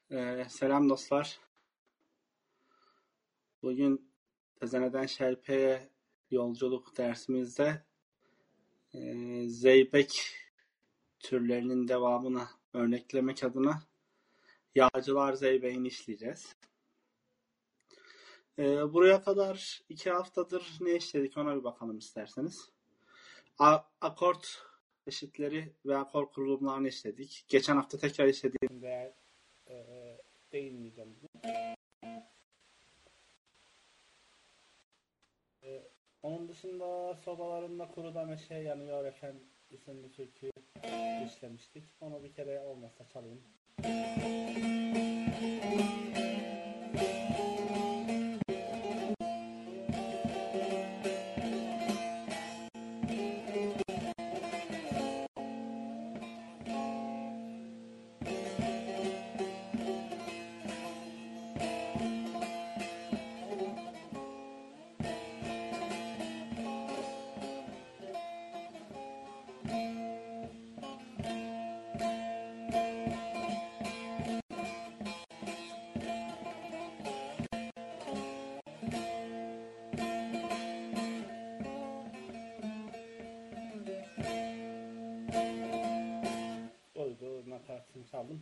Selam dostlar. Bugün Tezeneden Şerpe'ye yolculuk dersimizde zeybek türlerinin devamını örneklemek adına yağcılar zeybeğini işleyeceğiz. Buraya kadar 2 haftadır ne işledik ona bir bakalım isterseniz. Akort eşitleri ve akor kurulumlarını işledik. Geçen hafta tekrar işlediğimde değinmeyeceğim. Onun dışında sobalarında kuruda meşe yanıyor efendim isimli türküyü işlemiştik. Onu bir kere olmazsa çalayım. Oydu nakaratını çaldım.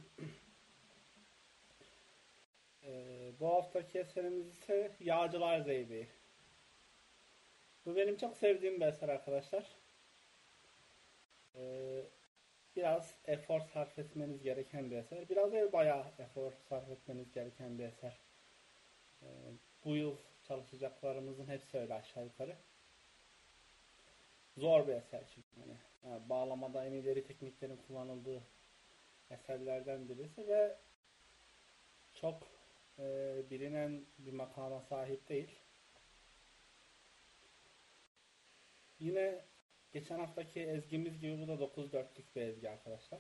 Bu haftaki eserimiz ise Yağcılar Zeybeği. Bu benim çok sevdiğim bir eser arkadaşlar. Biraz efor sarf etmeniz gereken bir eser. Biraz değil bayağı efor sarf etmeniz gereken bir eser. Bu yıl çalışacaklarımızın hepsi öyle aşağı yukarı. Zor bir eser çünkü. Yani bağlamada en ileri tekniklerin kullanıldığı eserlerden birisi ve çok bilinen bir makama sahip değil. Yine geçen haftaki ezgimiz gibi bu da 9/4'lük bir ezgi arkadaşlar.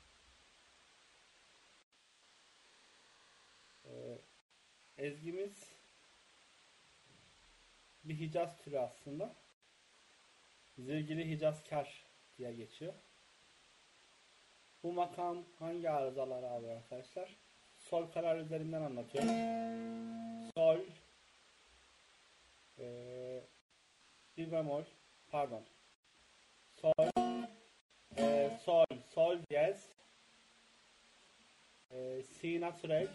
Ezgimiz bir Hicaz türü aslında. Zilgili Hicazkar diye geçiyor. Bu makam hangi arızaları alıyor arkadaşlar? Sol karar üzerinden anlatıyorum. Sol, bir bemol, pardon. Sol, sol diyez, si natürel,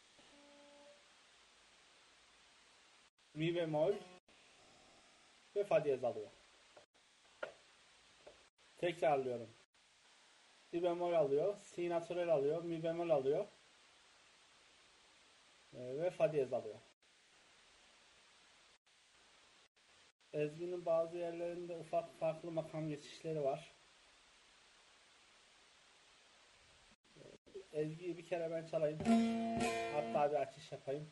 mi bemol ve fa diyez alıyor. Tekrarlıyorum. Si bemol alıyor, si natürel alıyor, mi bemol alıyor ve fa diyez alıyor. Ezginin bazı yerlerinde ufak farklı makam geçişleri var. Ezgiyi bir kere ben çalayım. Hatta bir açış yapayım.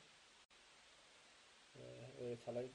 Öyle çalayım.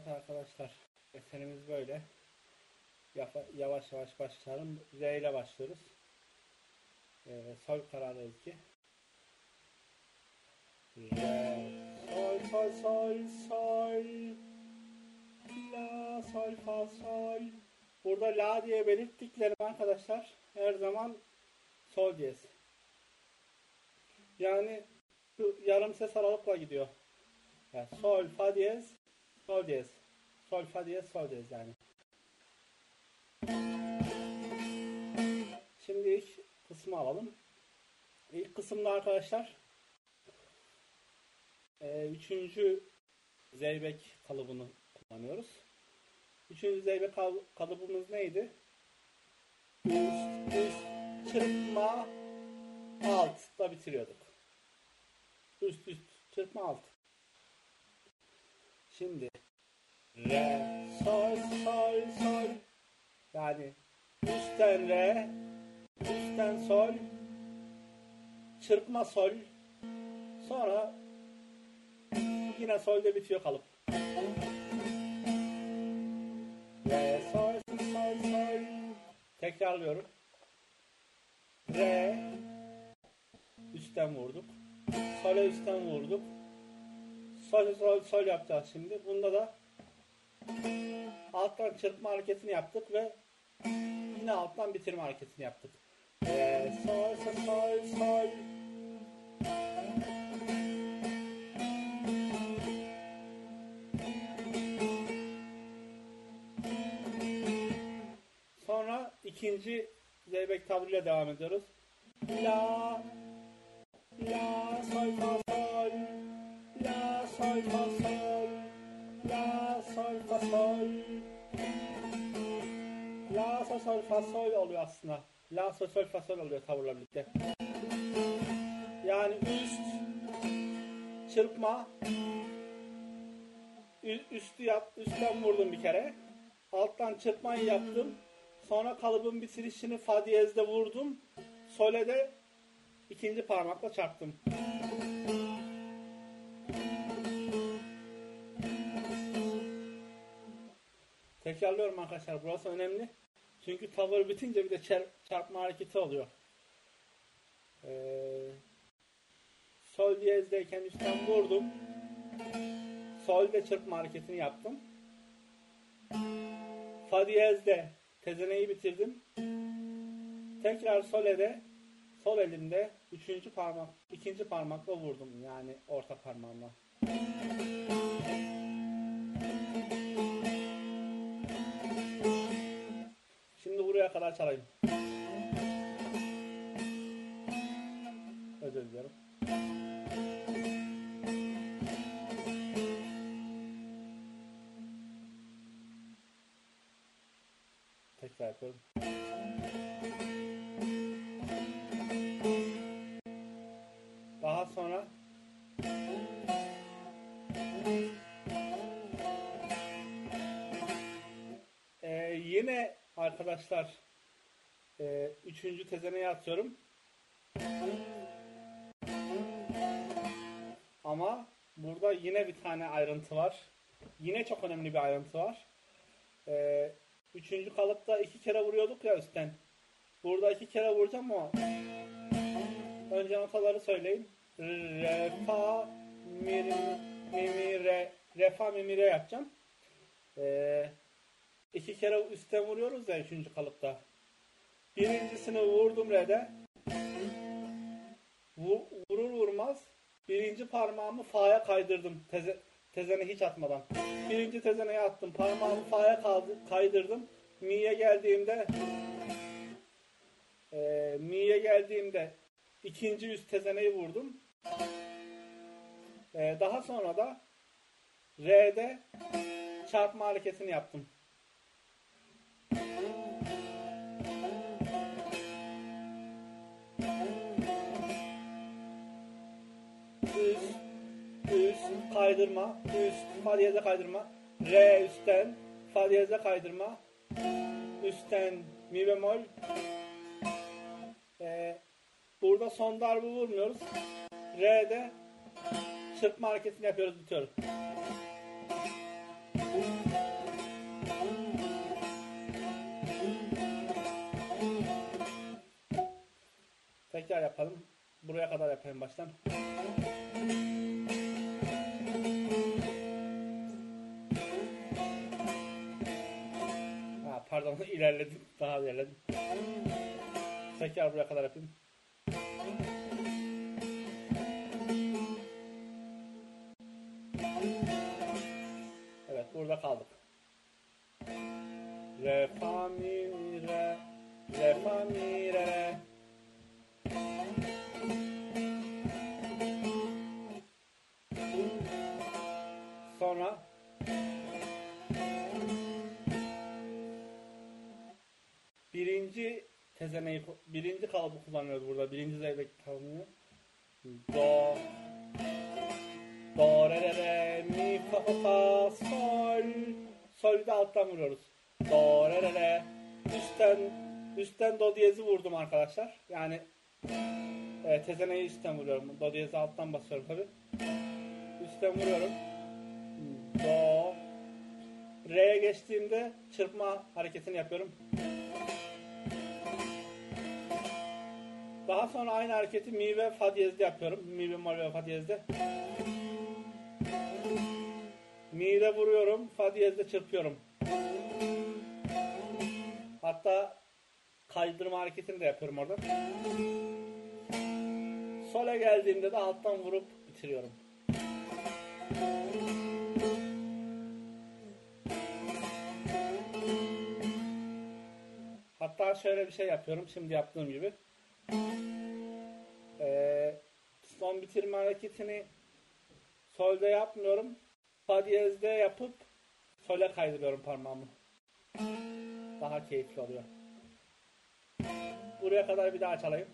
Evet arkadaşlar, eserimiz böyle. Yavaş yavaş başlayalım. R ile başlıyoruz. Sol kararı ezgi. Re, sol, sol, sol, sol. La, sol, fa, sol. Burada la diye belirttiklerim arkadaşlar her zaman sol diyez. Yani şu yarım ses aralıkla gidiyor. Yani sol, fa diyez, sol diyez. Sol, fa diyez, sol diyez yani. Şimdi ilk kısmı alalım. İlk kısımda arkadaşlar üçüncü zeybek kalıbını kullanıyoruz. Üçüncü zeybek kalıbımız neydi? Üst, çırpma, alt da bitiriyorduk. Üst, çırpma, alt. Şimdi re, sol, sol, sol. Yani üstten re, üstten sol, çırpma sol, sonra yine solde bitiyor kalıp. Re, sol, sol, sol. Tekrarlıyorum. Re, üstten vurduk. Sol'e üstten vurduk. Sol, sol, sol yapacağız şimdi. Bunda da alttan çırpma hareketini yaptık ve yine alttan bitirme hareketini yaptık. Re, sol, sol, sol, sol. Sonra ikinci zeybek tavrıyla devam ediyoruz. La, la, sol, fa, sol. La, sol, fa, sol. La, sol, fa, sol. La, sol, sol, fa, sol oluyor aslında. La, sol, sol, fa, sol oluyor tavırla birlikte. Yani üst, çırpma, üstten vurdum bir kere. Alttan çırpmayı yaptım. Sonra kalıbın bitirişini fa diyezde vurdum. Sol'e de ikinci parmakla çarptım. Tekrarlıyorum arkadaşlar. Burası önemli. Çünkü tavır bitince bir de çarpma hareketi oluyor. Sol diyezdeyken üstten vurdum. Sol'de çırpma hareketini yaptım. Fa diyezde tezeneyi bitirdim. Tekrar sol'e sol elimde ikinci parmakla vurdum. Yani orta parmağımla. Şimdi buraya kadar çalayım. Özür dilerim. Tekrar yapıyorum. Daha sonra yine arkadaşlar üçüncü tezeneye atıyorum. Ama burada yine bir tane ayrıntı var. Yine çok önemli bir ayrıntı var. Üçüncü kalıpta 2 kere vuruyorduk ya üstten. Burada 2 kere vuracağım ama önce notaları söyleyeyim. Re, fa, mi, mi, re. Re, fa, mi, re yapacağım. 2 kere üstten vuruyoruz ya üçüncü kalıpta. Birincisini vurdum re'de. Vurur vurmaz birinci parmağımı fa'ya kaydırdım. Tezene hiç atmadan. Birinci tezeneye attım. Parmağımı fa'ya kaydırdım. Mi'ye geldiğimde ikinci üst tezeneyi vurdum. Daha sonra da re'de çarpma hareketini yaptım. Üst kaydırma, üst fa diyeze kaydırma, re üstten fa diyeze kaydırma, üstten mi bemol. Burada son darbe vurmuyoruz. Re'de çırpma hareketini yapıyoruz, bitiyoruz. Tekrar yapalım. Buraya kadar yapayım baştan. Pardon, ilerledim. Daha ilerledim. Tekrar buraya kadar yapayım. Evet, burada kaldık. Re, fa, mi, re. Re, fa, mi, re. Sonra birinci kalıbı kullanıyoruz burada. Birinci zeybek kullanıyor. Do, do, re, re, re, mi, fa, fa, sol. Sol'ü de alttan vuruyoruz. Do, re, re, re. Üstten do diyezi vurdum arkadaşlar. Yani tezeneyi üstten vuruyorum. Do diyezi alttan basıyorum tabi. Üstten vuruyorum. Do. Re'ye geçtiğimde çırpma hareketini yapıyorum. Daha sonra aynı hareketi mi ve fa diyezde yapıyorum. Mi bemol ve fa diyezde. Mi'de vuruyorum, fa diyezde çırpıyorum. Hatta kaydırma hareketini de yapıyorum orada. Sol'e geldiğimde de alttan vurup bitiriyorum. Hatta şöyle bir şey yapıyorum, şimdi yaptığım gibi. Son bitirme hareketini sol'de yapmıyorum. Fa diyezde yapıp sol'e kaydırıyorum parmağımı. Daha keyifli oluyor. Buraya kadar bir daha çalayım.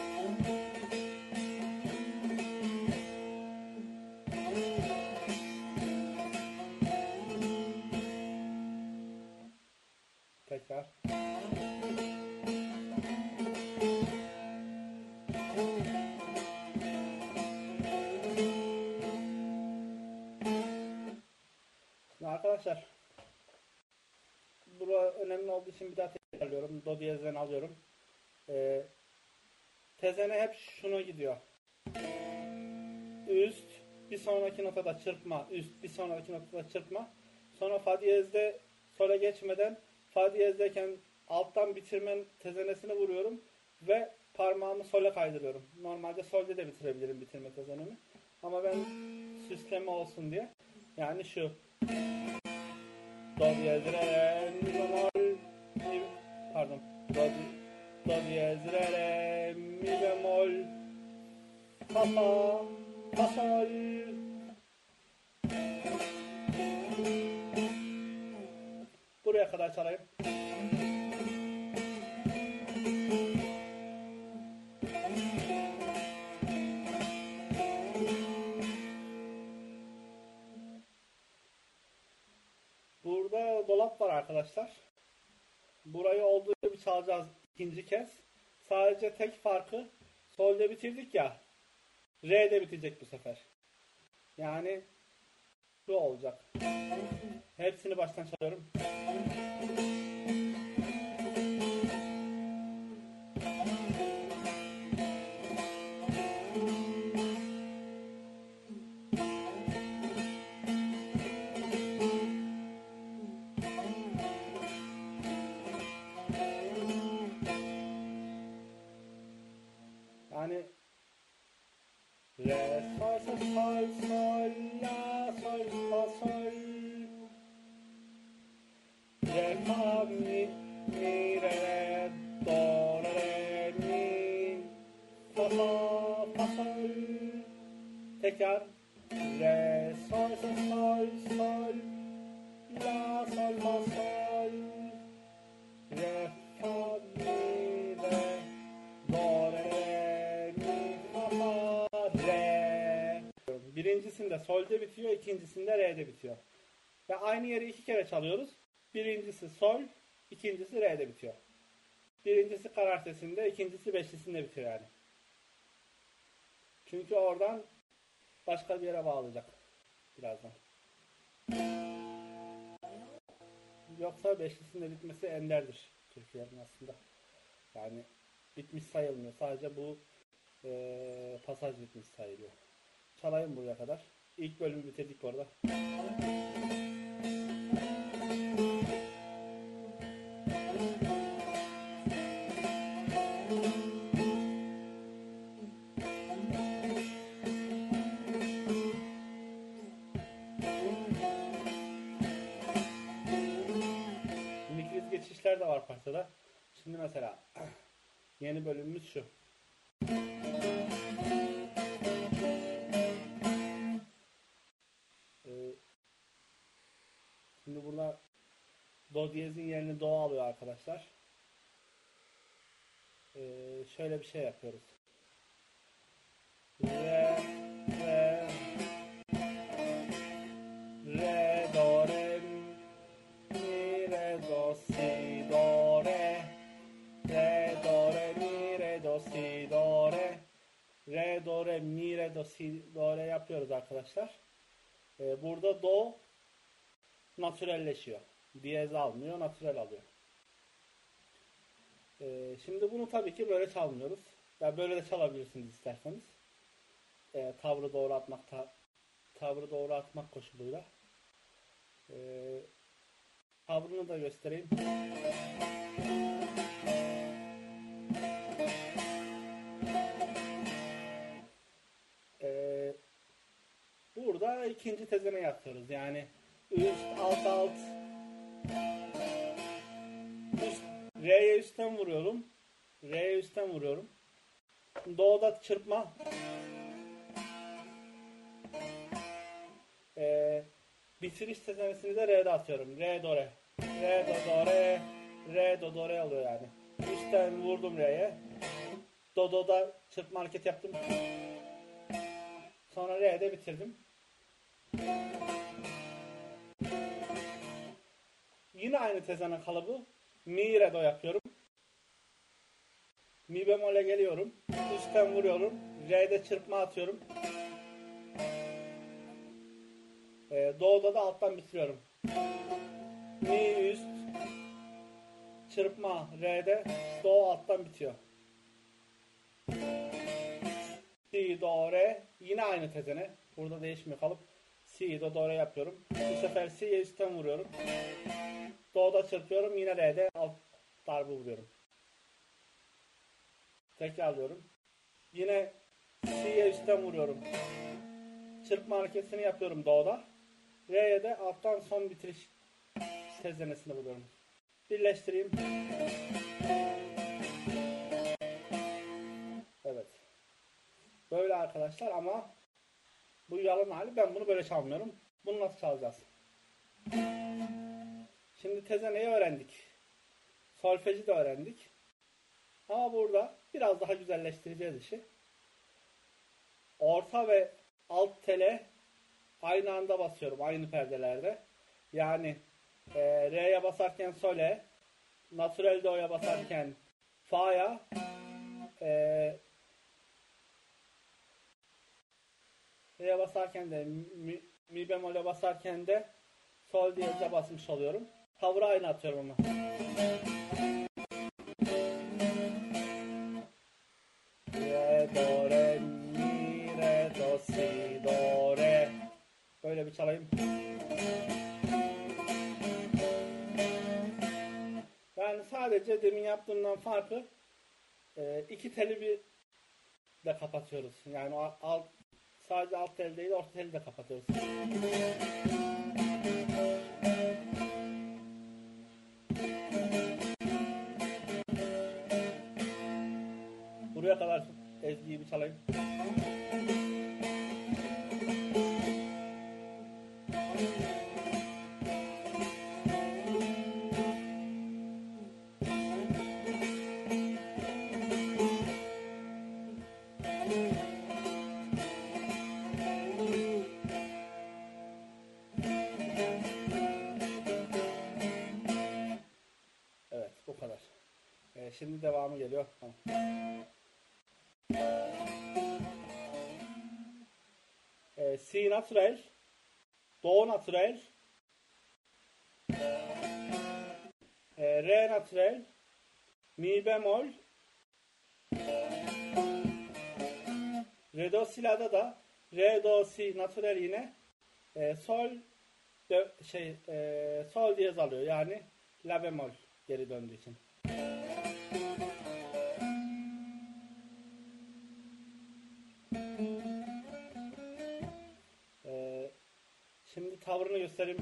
Tekrar. Şimdi arkadaşlar, burası önemli olduğu için bir daha tekrarlıyorum. Do diyezden alıyorum. Tezene hep şuna gidiyor. Üst, bir sonraki notada çırpma, üst, bir sonraki notada çırpma. Sonra fa diyezde sol'e geçmeden fa diyezdeyken alttan bitirmen tezenesini vuruyorum ve parmağımı sol'e kaydırıyorum. Normalde sol'de de bitirebilirim bitirme tezenemi. Ama ben süsleme olsun diye. Yani şu. Do diyez re mi bemol pardon. Do diyez re mi bemol fa fa sol. Buraya kadar çalayım. Burada dolap var arkadaşlar. Burayı olduğu gibi çalacağız ikinci kez. Sadece tek farkı sol'de bitirdik ya. Re'de bitecek bu sefer. Yani şu olacak. Hepsini baştan çalıyorum. Yani re, sol, sol, sol, sol, la, sol, fa, sol. Re, fa, mi, re, re, do, re, mi, fa, fa, sol. Tekrar. Re, sol, sol, sol, sol, la, sol, fa, sol. Re, fa, mi, re, do, re, mi, fa, fa, re. Birincisinde sol'de bitiyor, ikincisinde re'de bitiyor. Ve aynı yeri iki kere çalıyoruz. Birincisi sol, ikincisi re'de bitiyor. Birincisi karar sesinde, ikincisi beşlisinde bitiyor yani. Çünkü oradan başka bir yere bağlayacak birazdan. Yoksa beşlisinde bitmesi enderdir Türkiye'nin aslında. Yani bitmiş sayılmıyor. Sadece bu pasaj bitmiş sayılıyor. Çalayım buraya kadar. İlk bölümü bitirdik bu arada. Minik geçişler de var parçada. Şimdi mesela yeni bölümümüz şu. Şimdi burada do diyezin yerini do alıyor arkadaşlar. Şöyle bir şey yapıyoruz. Re, re, re, do, re, mi, re, do, si, do, re, re, do, re, mi, re, do, si, do, re, re, do, re, mi, re, do, si, do, re yapıyoruz arkadaşlar. Burada do natürelleşiyor. Diyez almıyor, natürel alıyor. Şimdi bunu tabii ki böyle çalmıyoruz. Ya böyle de çalabilirsiniz isterseniz. Tavrı doğru atmak koşuluyla. Tavrını da göstereyim. Burada ikinci tezene yapıyoruz. Yani üst, alt, üst, Re'ye üstten vuruyorum. Re'ye üstten vuruyorum. Do'da çırpma. Bitiriş tezenesini de Re'de atıyorum. Re, do, re. Re, do, do, re. Re, do, do, re oluyor yani. Üstten vurdum Re'ye. Do, do'da çırpma hareket yaptım. Sonra Re'de bitirdim. Yine aynı tezene kalıbı. Mi, re, do yapıyorum. Mi bemole geliyorum. Üstten vuruyorum. Re'de çırpma atıyorum. Do'da da alttan bitiriyorum. Mi üst. Çırpma Re'de. Do alttan bitiyor. Si, do, re. Yine aynı tezene. Burada değişmiyor kalıp. Si, do, do, re yapıyorum. Bu sefer si'ye üstten vuruyorum. Do'da çırpıyorum. Yine Re'de alt darbe vuruyorum. Tekrarlıyorum. Yine si'ye üstten vuruyorum. Çırpma hareketini yapıyorum Do'da. Re'ye de alttan son bitiriş tezenesini buluyorum. Birleştireyim. Evet. Böyle arkadaşlar ama bu yalın hali. Ben bunu böyle çalmıyorum. Bunu nasıl çalacağız? Şimdi tezeneyi öğrendik. Solfeji de öğrendik. Ama burada biraz daha güzelleştireceğiz işi. Orta ve alt tele aynı anda basıyorum. Aynı perdelerde. Yani Re'ye basarken Sol'e, natürel do'ya basarken Fa'ya, Re'ye basarken de mi bemole basarken de Sol diyeze basmış oluyorum. Tavrı aynı atıyorum ama. Re, do, re, mi, re, do, si, do, re. Böyle bir çalayım. Yani sadece demin yaptığımdan farkı iki teli bir de kapatıyoruz. Yani sadece alt tel değil, orta teli de kapatıyoruz. Buraya kadar ezgiyi bir çalayım. Evet, bu kadar. Şimdi devamı geliyor. Tamam. Si natürel, do natürel, re natürel, mi bemol, re do si'lada da re do si natürel yine sol sol diyez alıyor, yani la bemol geri döndüğü için. Şimdi tavrını göstereyim.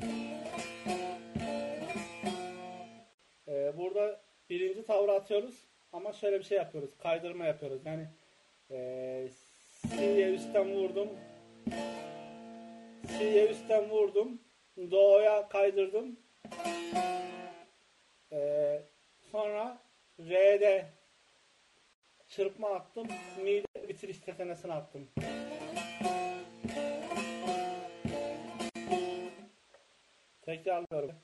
Burada birinci tavrı atıyoruz ama şöyle bir şey yapıyoruz. Kaydırma yapıyoruz. Yani si'ye üstten vurdum. Si'ye üstten vurdum. Do'ya kaydırdım. Sonra re'de çırpma attım. Mi'de bitiriş tetenesine attım. Tekrarlıyorum.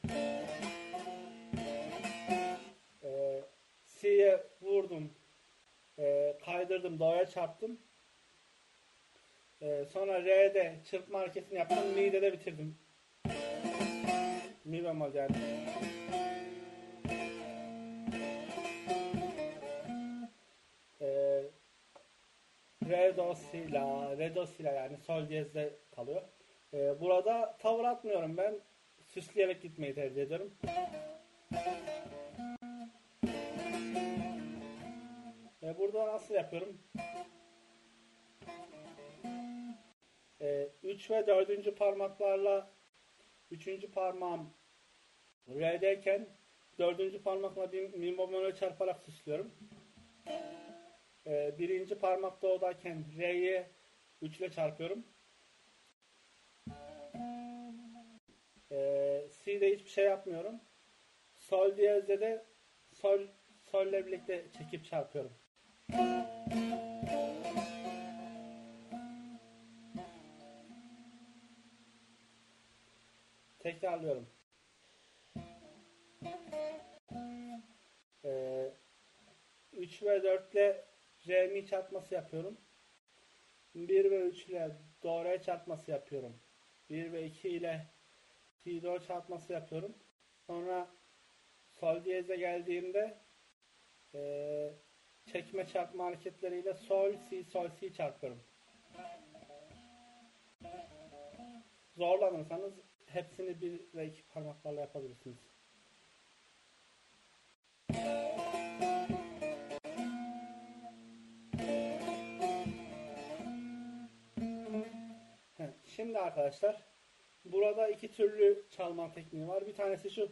Si'ye vurdum. Kaydırdım. Do'ya çarptım. Sonra re'de çırpma hareketini yaptım. Mi'de de bitirdim. Mi bemol yani. Re do si la, re do si la yani sol diyezde kalıyor. Burada tavır atmıyorum ben. Süsleyerek gitmeyi tercih ediyorum. Burada nasıl yapıyorum? 3 ve 4. parmaklarla 3. parmağım re'deyken 4. parmakla mi bemol'e çarparak süslüyorum. 1. parmak do'dayken re'yi 3 ile çarpıyorum. Si'de hiçbir şey yapmıyorum. Sol diyezde de sol ile birlikte çekip çarpıyorum. Tekrarlıyorum. 3 ve 4 ile re mi çarpması yapıyorum. 1 ve 3 ile do re çarpması yapıyorum. 1 ve 2 ile si do çarpması yapıyorum. Sonra sol diyeze geldiğimde çekme çarpma hareketleriyle sol si çarpıyorum. Zorlanırsanız hepsini 1 ve 2 parmaklarla yapabilirsiniz. Şimdi arkadaşlar burada iki türlü çalma tekniği var. Bir tanesi şu.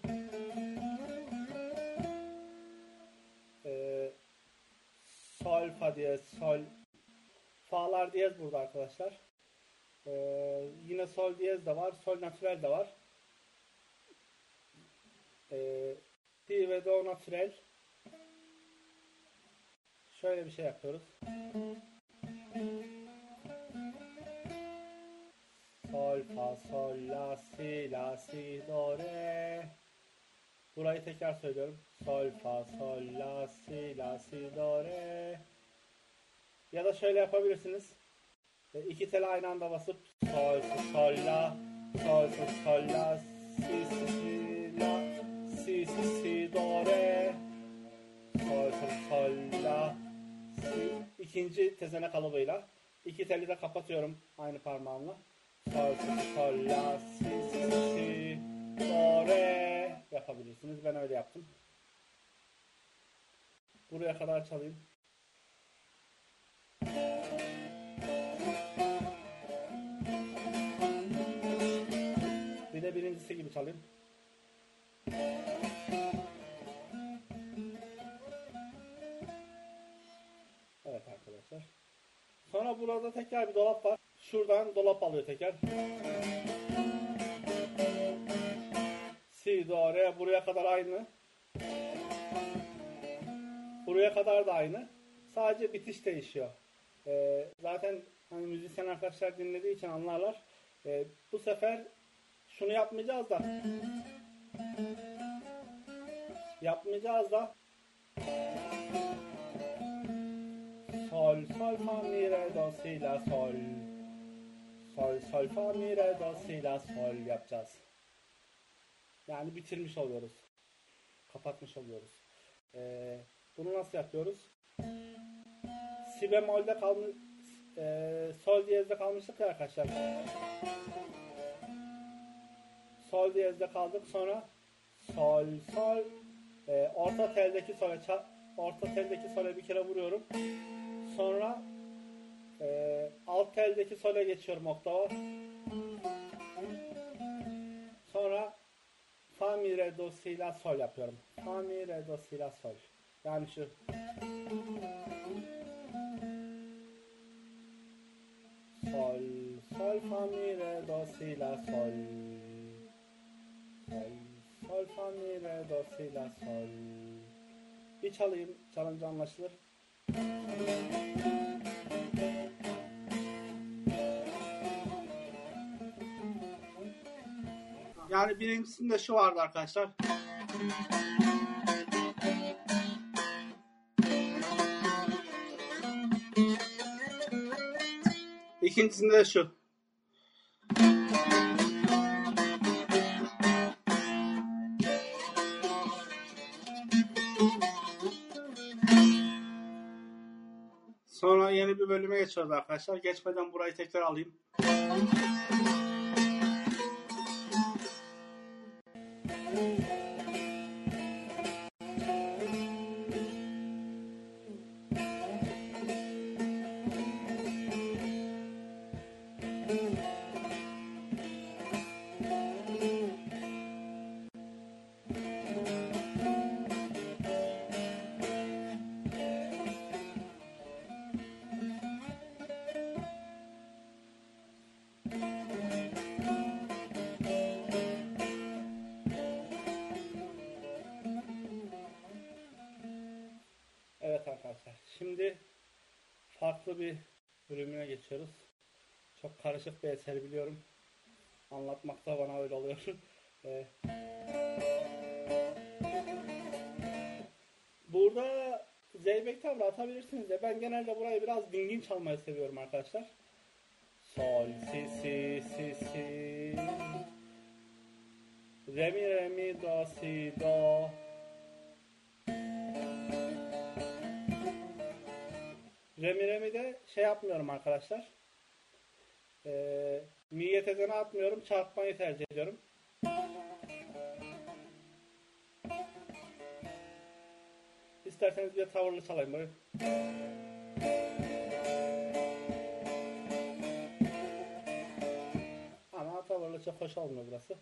Sol, fa diyez, sol. Fa'lar diyez burada arkadaşlar. Yine sol diyez de var. Sol natürel de var. Si ve do natürel. Şöyle bir şey yapıyoruz. Sol, fa, sol, la, si, do, re. Burayı tekrar söylüyorum. Sol, fa, sol, la, si, do, re. Ya da şöyle yapabilirsiniz. İki teli aynı anda basıp sol, sol, la, sol, sol, la, si, la, si, do, re. Sol, sol, la, si. İkinci tezene kalıbıyla. İki teli de kapatıyorum aynı parmağımla. Sol, sol, la, si, do, re yapabilirsiniz. Ben öyle yaptım. Buraya kadar çalayım. Bir de birincisi gibi çalayım. Evet arkadaşlar. Sonra burada tekrar bir dolap var. Şuradan dolap alıyor tekrar. Si, do, re buraya kadar aynı. Buraya kadar da aynı. Sadece bitiş değişiyor. Zaten hani müzisyen arkadaşlar dinlediği için anlarlar. Bu sefer şunu yapmayacağız da sol, sol, fa, mi, re, do, si, la, sol. Sol, sol, fa, mi, re, do, si, la, sol yapacağız. Yani bitirmiş oluyoruz. kapatmış oluyoruz. Bunu nasıl yapıyoruz? Si bemolde kalmış, sol diyezde kalmıştık ya arkadaşlar. Sol diyezde kaldık, sonra sol sol, orta teldeki sole bir kere vuruyorum. Sonra alt teldeki sole geçiyorum oktava. Sonra fa mi re do si la sol yapıyorum. Fa mi re do si la sol. Yani şu sol sol fa mi re do si la sol. Sol sol fa mi re do si la sol. Bir çalayım, çalınca anlaşılır. Yani birincisinde şu vardı arkadaşlar. İkincisinde de şu. Sonra yeni bir bölüme geçiyoruz arkadaşlar. Geçmeden burayı tekrar alayım. Evet arkadaşlar, şimdi farklı bir bölümüne geçiyoruz. Çok karışık bir eser biliyorum. Anlatmakta bana öyle oluyor. Burada zeybek tavrı atabilirsiniz de ben genelde burayı biraz dingin çalmayı seviyorum arkadaşlar. Sol, si, si, si, si. Re mi, re mi, do, si, do. Re mi de şey yapmıyorum arkadaşlar. Mi yetezene atmıyorum. Çarpmayı tercih ediyorum. İsterseniz bir tavırlı çalayım böyle. Ama tavırlı çok hoş olmuyor burası.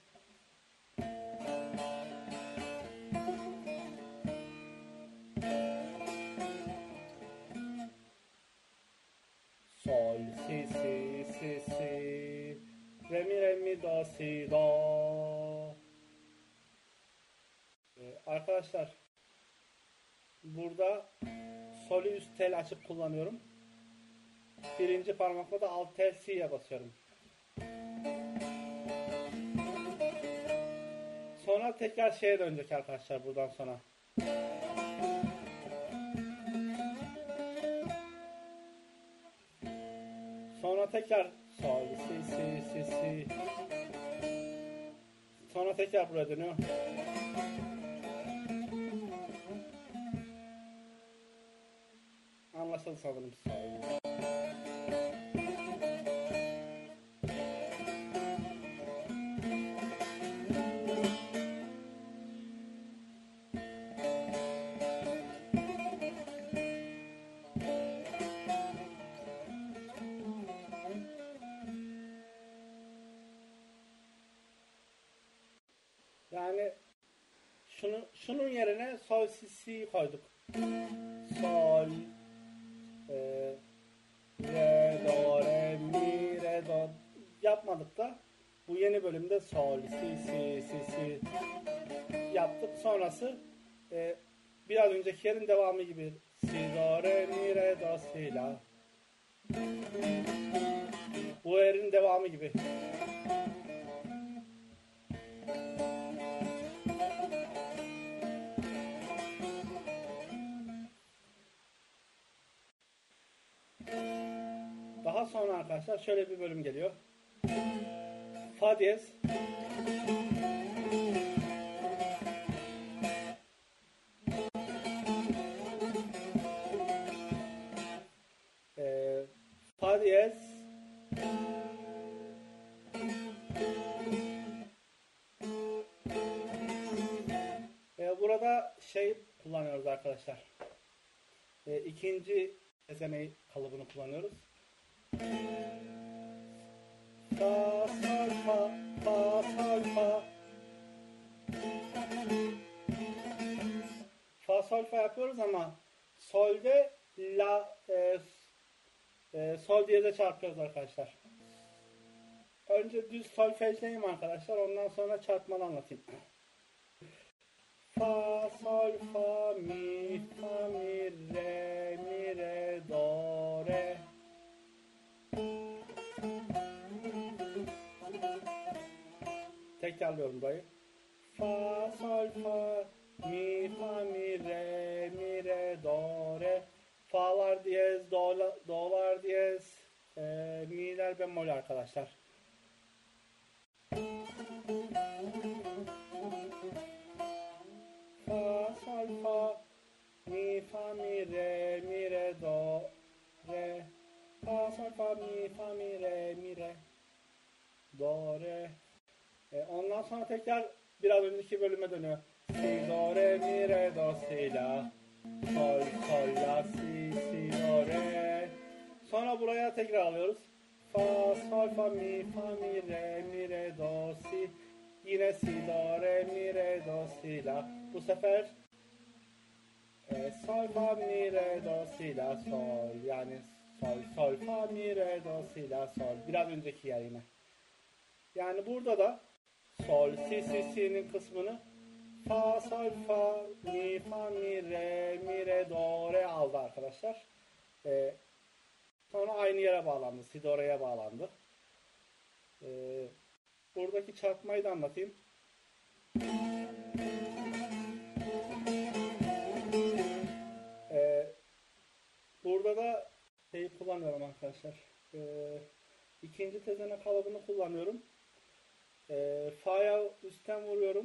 Sol, si, si, si, si. Re mi, do, si, do. Arkadaşlar, burada solü üst tel açıp kullanıyorum. Birinci parmakla da alt tel si'ye basıyorum. Sonra tekrar şeye dönecek arkadaşlar buradan sonra. Sonra tekrar sol, si, si, si, si. Sonra tekrar buraya dönüyor. Anlaşıldı sanırım. Sol. Yani şunun yerine sol, si, si koyduk. Sol, re, do, re, mi, re, do yapmadık da bu yeni bölümde sol, si, si, si, si yaptık. Sonrası biraz önceki yerin devamı gibi. Si, do, re, mi, re, do, si, la. Bu yerin devamı gibi. Daha sonra arkadaşlar şöyle bir bölüm geliyor. Fa diyez. şey kullanıyoruz arkadaşlar. İkinci tezeneği kalıbını kullanıyoruz. Fa, sol, fa, fa, sol, fa. Fa, sol, fa yapıyoruz ama solde la, sol diyeze çarpıyoruz arkadaşlar. Önce düz solfejleyeyim arkadaşlar. Ondan sonra çarpmalı anlatayım. Fa, sol, fa, mi, re, do, re. Tekrarlıyorum burayı. Fa, sol, fa, mi, re, do, re. Fa'lar diyez, do'lar diyez, mi'ler bemol arkadaşlar. Fa, sol, fa, mi, re, do, re. Fa, sol, fa, mi, re, do, re. Ondan sonra tekrar biraz önceki bölüme dönüyor. Si, do, re, mi, re, do, si, la. Sol, sol, la, si, do, re. Sonra buraya tekrar alıyoruz. Fa, sol, fa, mi, re, do, si. Yine si, do, re, do, si, la. Bu sefer sol, fa, mi, re, do, si, la, sol. Yani sol, sol, fa, mi, re, do, si, la, sol. Biraz önceki yer yine. Yani burada da sol, si'nin kısmını fa, sol, fa, mi, re, do, re aldı arkadaşlar. Sonra aynı yere bağlandı. Si, do, re'ye bağlandı. Buradaki çarpmayı da anlatayım. Burada da şeyi kullanıyorum arkadaşlar. İkinci tezene kalıbını kullanıyorum. Fa'ya üstten vuruyorum.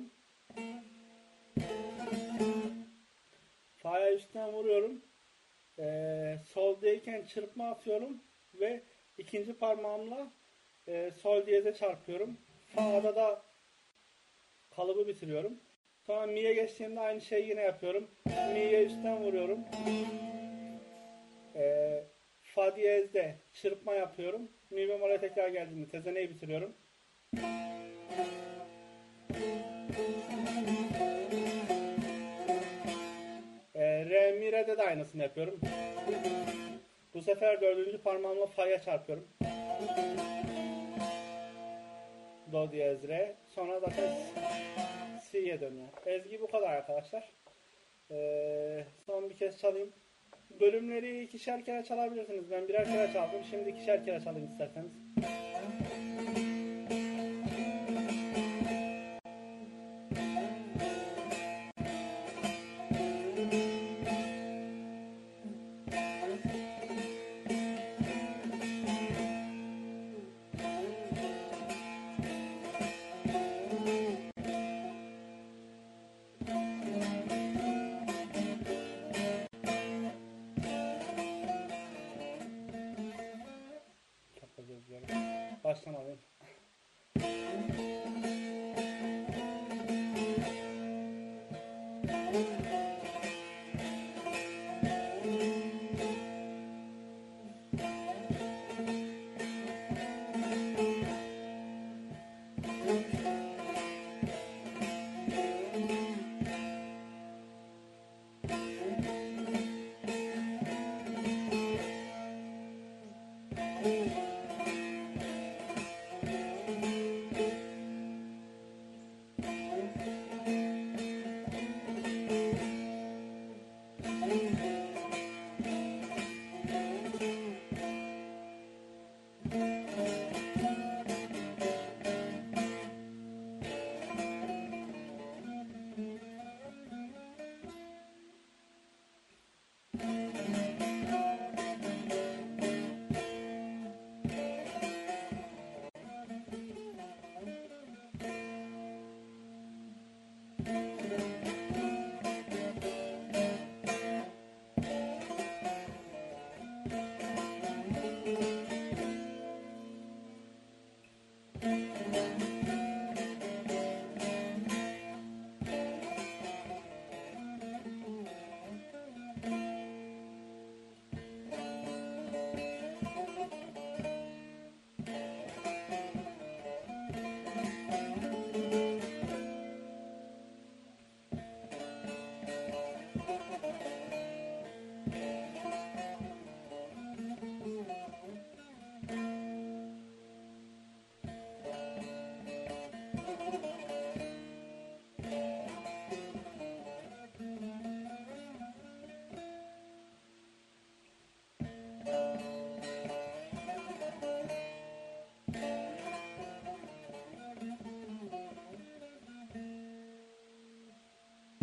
Fa'ya üstten vuruyorum. Soldayken çırpma atıyorum ve ikinci parmağımla sol diyeze çarpıyorum. Fa'da da kalıbı bitiriyorum. Sonra mi'ye geçtiğimde aynı şeyi yine yapıyorum. Mi'ye üstten vuruyorum. Fa diyezde çırpma yapıyorum. Mi bemol'e tekrar geldiğimde tezeneyi bitiriyorum. Re, mi, re'de de aynısını yapıyorum. Bu sefer dördüncü parmağımla fa'ya çarpıyorum. Do diyez re. Sonra da si'ye dönüyor. Ezgi bu kadar arkadaşlar. Son bir kez çalayım. Bölümleri ikişer kere çalabilirsiniz. Ben birer kere çaldım. Şimdi ikişer kere çalayım isterseniz. Baştan alayım.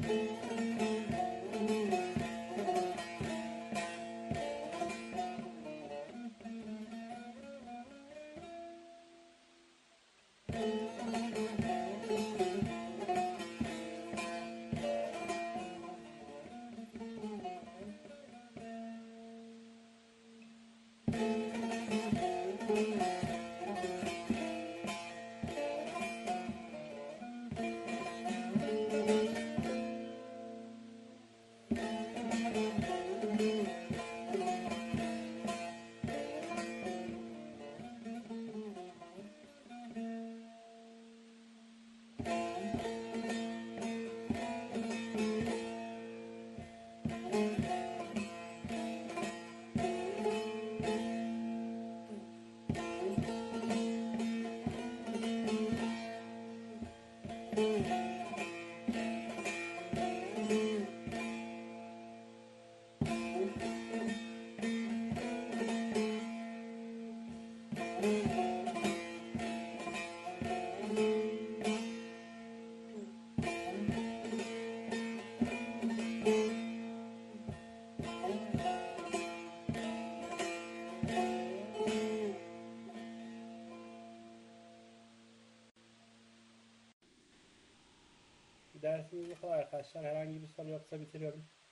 Dersimiz bu kadar arkadaşlar. Herhangi bir soru yoksa bitiriyorum.